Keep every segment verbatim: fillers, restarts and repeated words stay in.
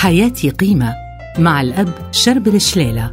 حياتي قيمة مع الأب شربل شلالة.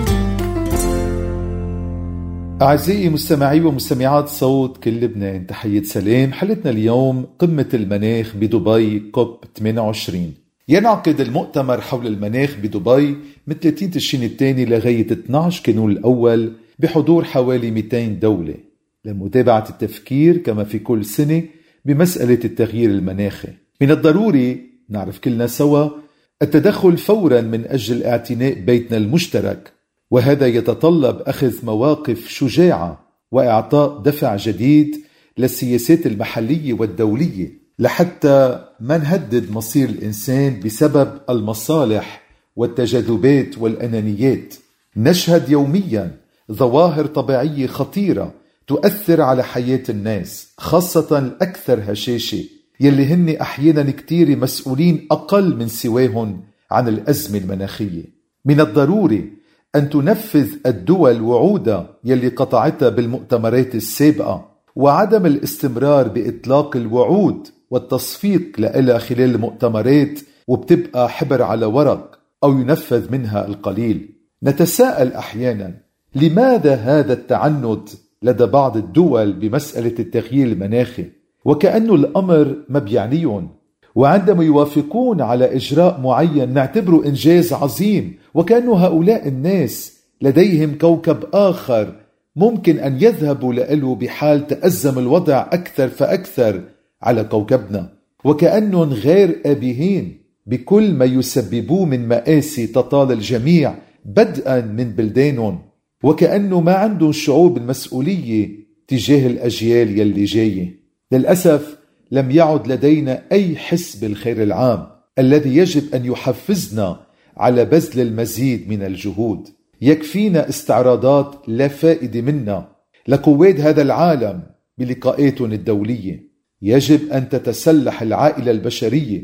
أعزائي مستمعي ومستمعات صوت كل لبنان، تحية سلام. حلتنا اليوم قمة المناخ بدبي كوب ثمانية وعشرين. ينعقد المؤتمر حول المناخ بدبي من ثلاثين تشرين الثاني لغاية اثني عشر كانون الأول بحضور حوالي مئتين دولة لمتابعة التفكير كما في كل سنة بمسألة التغيير المناخي. من الضروري نعرف كلنا سوا التدخل فورا من أجل اعتناء بيتنا المشترك، وهذا يتطلب أخذ مواقف شجاعة وإعطاء دفع جديد للسياسات المحلية والدولية لحتى ما نهدد مصير الإنسان بسبب المصالح والتجاذبات والأنانيات. نشهد يوميا ظواهر طبيعية خطيرة تؤثر على حياة الناس، خاصة الأكثر هشاشة يلي هن أحيانا كتير مسؤولين أقل من سواهم عن الأزمة المناخية. من الضروري أن تنفذ الدول وعودها يلي قطعتها بالمؤتمرات السابقة، وعدم الاستمرار بإطلاق الوعود والتصفيق لها خلال المؤتمرات وبتبقى حبر على ورق أو ينفذ منها القليل. نتساءل أحيانا لماذا هذا التعنت لدى بعض الدول بمسألة التغيير المناخي وكأنه الأمر ما بيعنيهم، وعندما يوافقون على إجراء معين نعتبره إنجاز عظيم، وكأنه هؤلاء الناس لديهم كوكب آخر ممكن أن يذهبوا له بحال تأزم الوضع أكثر فأكثر على كوكبنا، وكأنهم غير آبهين بكل ما يسببوه من مآسي تطال الجميع بدءا من بلدانهم، وكأنه ما عندهم شعور بالمسؤولية تجاه الأجيال يلي جاية. للأسف لم يعد لدينا أي حس بالخير العام الذي يجب أن يحفزنا على بذل المزيد من الجهود. يكفينا استعراضات لا فائدة منا لقوات هذا العالم بلقاءاتهم الدولية. يجب أن تتسلح العائلة البشرية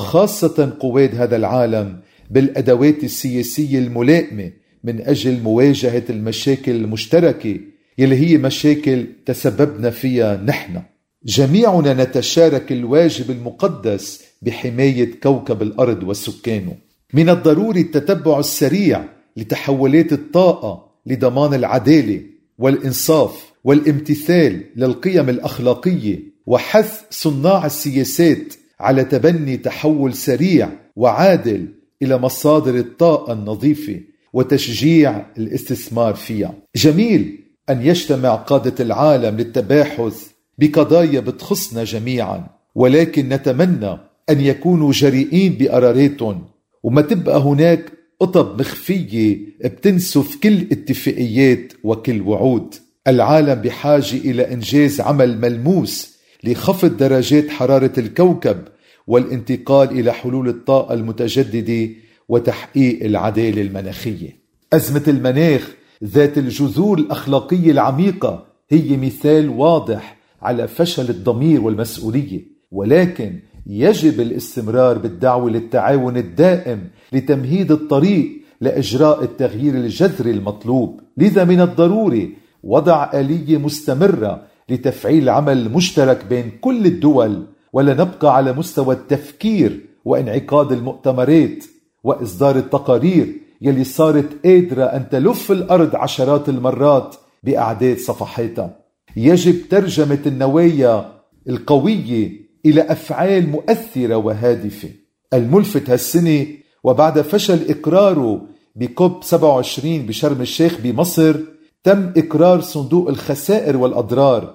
وخاصة قوات هذا العالم بالأدوات السياسية الملائمة من أجل مواجهة المشاكل المشتركة يلي هي مشاكل تسببنا فيها نحن. جميعنا نتشارك الواجب المقدس بحماية كوكب الأرض وسكانه. من الضروري التتبع السريع لتحولات الطاقة لضمان العدالة والإنصاف والامتثال للقيم الأخلاقية، وحث صناع السياسات على تبني تحول سريع وعادل إلى مصادر الطاقة النظيفة وتشجيع الاستثمار فيها. جميل أن يجتمع قادة العالم للتباحث بقضايا بتخصنا جميعا، ولكن نتمنى أن يكونوا جريئين بقراراتهم وما تبقى هناك قطب مخفية بتنسف كل اتفاقيات وكل وعود. العالم بحاجة إلى إنجاز عمل ملموس لخفض درجات حرارة الكوكب والانتقال إلى حلول الطاقة المتجددة وتحقيق العدالة المناخية. أزمة المناخ ذات الجذور الأخلاقية العميقة هي مثال واضح على فشل الضمير والمسؤولية، ولكن يجب الاستمرار بالدعوة للتعاون الدائم لتمهيد الطريق لإجراء التغيير الجذري المطلوب. لذا من الضروري وضع آلية مستمرة لتفعيل عمل مشترك بين كل الدول، ولا نبقى على مستوى التفكير وانعقاد المؤتمرات وإصدار التقارير يلي صارت قادرة أن تلف الأرض عشرات المرات بأعداد صفحاتها. يجب ترجمة النوايا القوية إلى أفعال مؤثرة وهادفة. الملفت هالسنة وبعد فشل إقراره بكوب سبعة وعشرين بشرم الشيخ بمصر، تم إقرار صندوق الخسائر والأضرار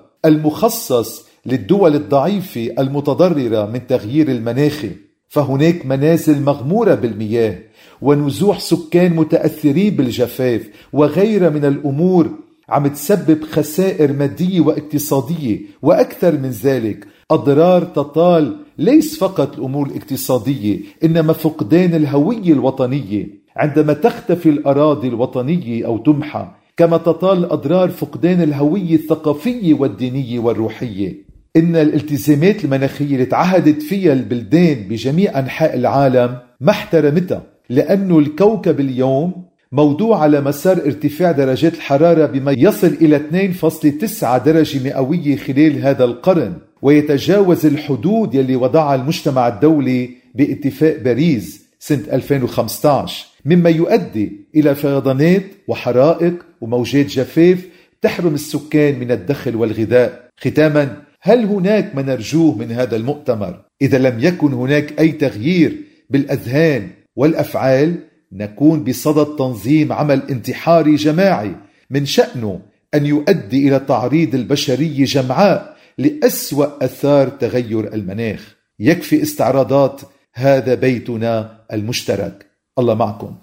المخصص للدول الضعيفة المتضررة من تغيير المناخ. فهناك منازل مغمورة بالمياه ونزوح سكان متأثرين بالجفاف وغيرها من الأمور عم تسبب خسائر مادية واقتصادية، وأكثر من ذلك أضرار تطال ليس فقط الأمور الاقتصادية إنما فقدان الهوية الوطنية عندما تختفي الأراضي الوطنية أو تمحى، كما تطال أضرار فقدان الهوية الثقافية والدينية والروحية. إن الالتزامات المناخية اللي تعهدت فيها البلدان بجميع أنحاء العالم ما احترمتها، لأنه الكوكب اليوم موضوع على مسار ارتفاع درجات الحرارة بما يصل إلى اثنين فاصلة تسعة درجة مئوية خلال هذا القرن، ويتجاوز الحدود يلي وضعها المجتمع الدولي باتفاق باريس سنة ألفين وخمسة عشر، مما يؤدي إلى فيضانات وحرائق وموجات جفاف تحرم السكان من الدخل والغذاء. ختاما، هل هناك ما نرجوه من هذا المؤتمر؟ إذا لم يكن هناك أي تغيير بالأذهان والأفعال، نكون بصدد تنظيم عمل انتحاري جماعي من شأنه أن يؤدي إلى تعريض البشرية جمعاء لأسوأ أثار تغير المناخ. يكفي استعراضات، هذا بيتنا المشترك. الله معكم.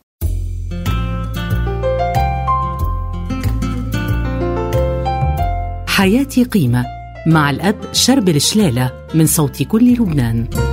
حياتي قيمة مع الأب شربل شلالة من صوت كل لبنان.